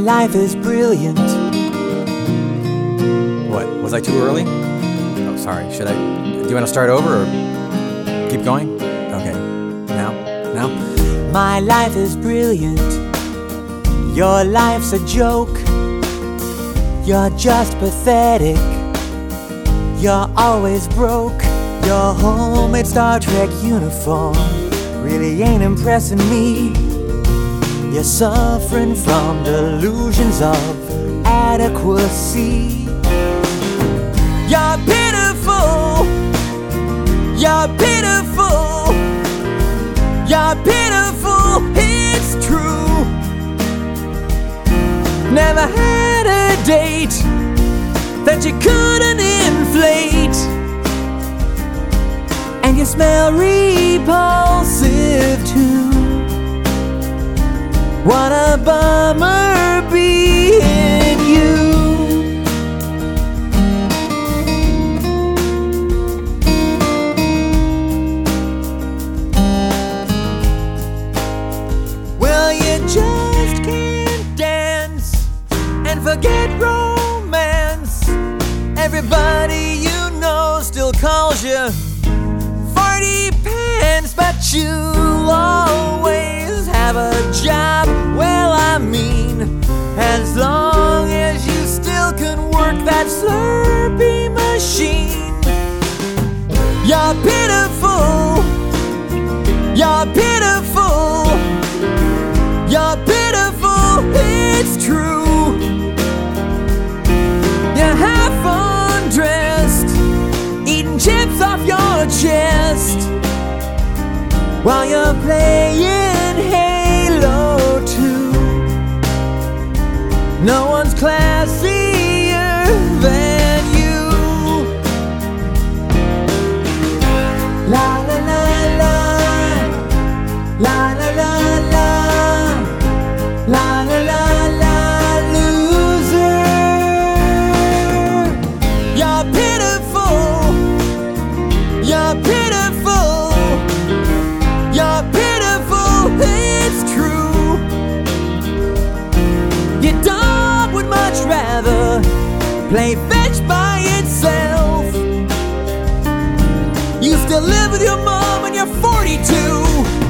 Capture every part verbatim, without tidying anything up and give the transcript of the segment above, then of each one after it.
life is brilliant. What, was I too early? Oh, sorry, should I, do you want to start over or keep going? Okay, now, now? My life is brilliant. Your life's a joke. You're just pathetic. You're always broke. Your homemade Star Trek uniform really ain't impressing me. You're suffering from delusions of adequacy. You're pitiful. You're pitiful. You're pitiful. It's true. Never had a date that you couldn't inflate. And you smell repulsive too. What a bummer being you. Well, you just can't dance and forget romance. Everybody you know still calls you Farty Pants, but you'll always have a job. Well, I mean, as long as you still can work that Slurpee machine. You're pitiful. You're pitiful. You're pitiful. It's true. You're half undressed, eating chips off your chest, while you're playing Halo two. No one's classier than you. La la la la, la la la la, la la la la, loser. You're pitiful. You're pitiful. You're pitiful. It's true. Your dog would much rather play fetch by itself. You still live with your mom and you're forty-two.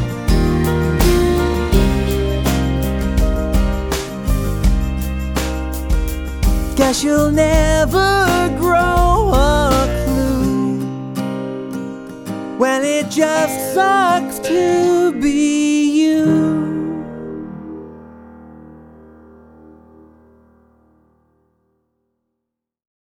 Guess you'll never grow a clue. Well, it just sucks too.